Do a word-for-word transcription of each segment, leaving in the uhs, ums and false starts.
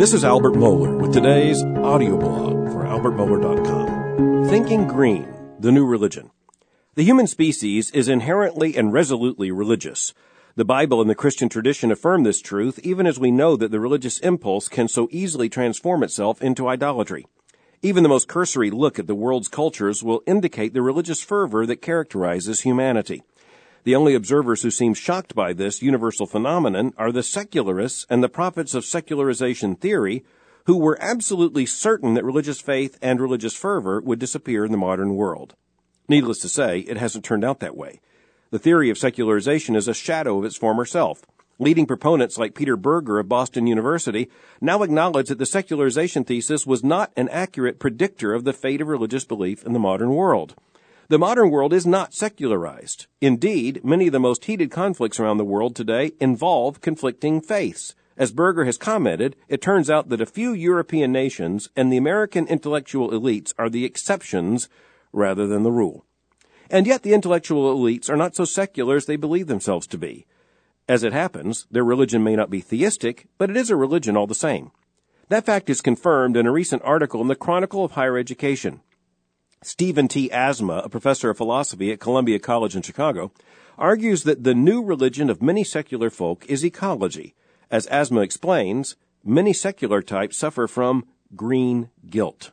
This is Albert Mohler with today's audio blog for albert mohler dot com. Thinking Green, the New Religion. The human species is inherently and resolutely religious. The Bible and the Christian tradition affirm this truth, even as we know that the religious impulse can so easily transform itself into idolatry. Even the most cursory look at the world's cultures will indicate the religious fervor that characterizes humanity. The only observers who seem shocked by this universal phenomenon are the secularists and the prophets of secularization theory, who were absolutely certain that religious faith and religious fervor would disappear in the modern world. Needless to say, it hasn't turned out that way. The theory of secularization is a shadow of its former self. Leading proponents like Peter Berger of Boston University now acknowledge that the secularization thesis was not an accurate predictor of the fate of religious belief in the modern world. The modern world is not secularized. Indeed, many of the most heated conflicts around the world today involve conflicting faiths. As Berger has commented, it turns out that a few European nations and the American intellectual elites are the exceptions rather than the rule. And yet the intellectual elites are not so secular as they believe themselves to be. As it happens, their religion may not be theistic, but it is a religion all the same. That fact is confirmed in a recent article in the Chronicle of Higher Education. Stephen T. Asma, a professor of philosophy at Columbia College in Chicago, argues that the new religion of many secular folk is ecology. As Asma explains, many secular types suffer from green guilt.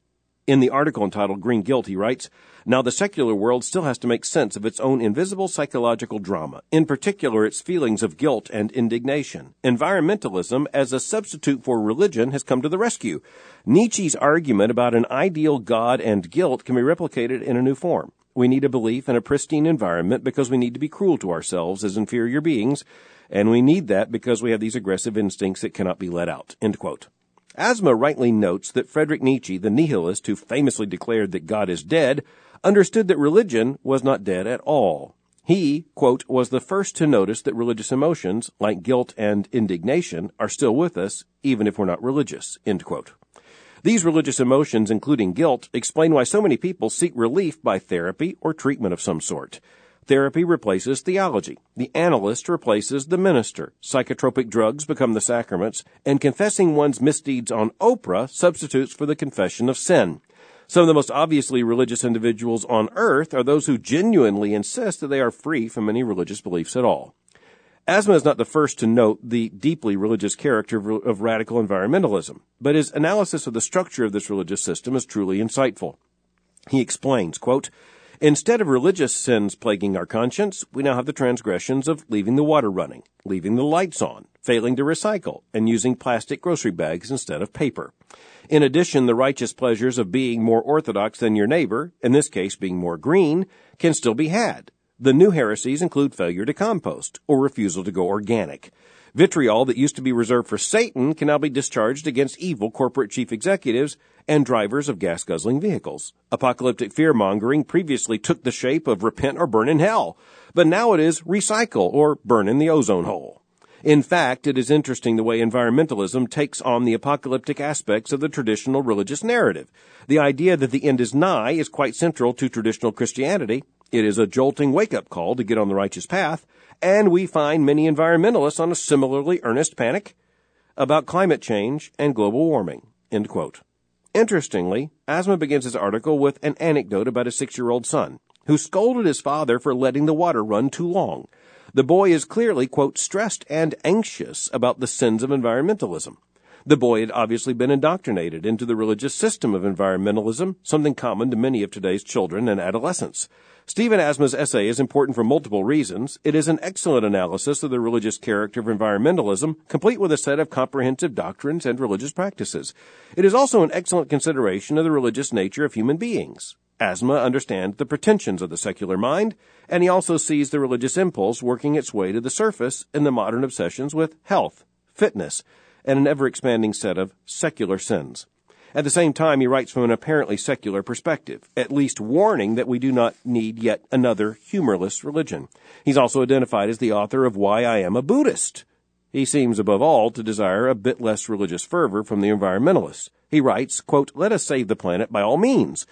In the article entitled Green Guilt, he writes, "Now the secular world still has to make sense of its own invisible psychological drama, in particular its feelings of guilt and indignation. Environmentalism, as a substitute for religion, has come to the rescue. Nietzsche's argument about an ideal God and guilt can be replicated in a new form. We need a belief in a pristine environment because we need to be cruel to ourselves as inferior beings, and we need that because we have these aggressive instincts that cannot be let out." End quote. Asma rightly notes that Friedrich Nietzsche, the nihilist who famously declared that God is dead, understood that religion was not dead at all. He, quote, was the first to notice that religious emotions, like guilt and indignation, are still with us, even if we're not religious, end quote. These religious emotions, including guilt, explain why so many people seek relief by therapy or treatment of some sort. Therapy replaces theology. The analyst replaces the minister. Psychotropic drugs become the sacraments, and confessing one's misdeeds on Oprah substitutes for the confession of sin. Some of the most obviously religious individuals on earth are those who genuinely insist that they are free from any religious beliefs at all. Asma is not the first to note the deeply religious character of, of radical environmentalism, but his analysis of the structure of this religious system is truly insightful. He explains, quote, "Instead of religious sins plaguing our conscience, we now have the transgressions of leaving the water running, leaving the lights on, failing to recycle, and using plastic grocery bags instead of paper. In addition, the righteous pleasures of being more orthodox than your neighbor, in this case being more green, can still be had. The new heresies include failure to compost or refusal to go organic. Vitriol that used to be reserved for Satan can now be discharged against evil corporate chief executives and drivers of gas-guzzling vehicles. Apocalyptic fear-mongering previously took the shape of repent or burn in hell, but now it is recycle or burn in the ozone hole. In fact, it is interesting the way environmentalism takes on the apocalyptic aspects of the traditional religious narrative. The idea that the end is nigh is quite central to traditional Christianity. It is a jolting wake-up call to get on the righteous path, and we find many environmentalists on a similarly earnest panic about climate change and global warming." End quote. Interestingly, Asma begins his article with an anecdote about a six-year-old son who scolded his father for letting the water run too long. The boy is clearly, quote, stressed and anxious about the sins of environmentalism. The boy had obviously been indoctrinated into the religious system of environmentalism, something common to many of today's children and adolescents. Stephen Asma's essay is important for multiple reasons. It is an excellent analysis of the religious character of environmentalism, complete with a set of comprehensive doctrines and religious practices. It is also an excellent consideration of the religious nature of human beings. Asma understands the pretensions of the secular mind, and he also sees the religious impulse working its way to the surface in the modern obsessions with health, fitness, and an ever-expanding set of secular sins. At the same time, he writes from an apparently secular perspective, at least warning that we do not need yet another humorless religion. He's also identified as the author of Why I Am a Buddhist. He seems, above all, to desire a bit less religious fervor from the environmentalists. He writes, quote, "Let us save the planet by all means.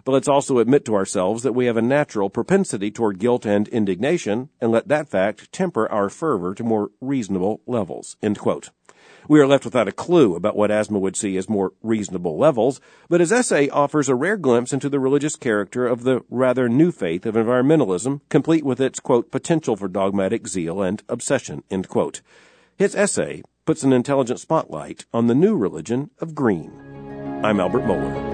But let's also admit to ourselves that we have a natural propensity toward guilt and indignation, and let that fact temper our fervor to more reasonable levels." End quote. We are left without a clue about what Asma would see as more reasonable levels, but his essay offers a rare glimpse into the religious character of the rather new faith of environmentalism, complete with its, quote, potential for dogmatic zeal and obsession, end quote. His essay puts an intelligent spotlight on the new religion of green. I'm Albert Mohler.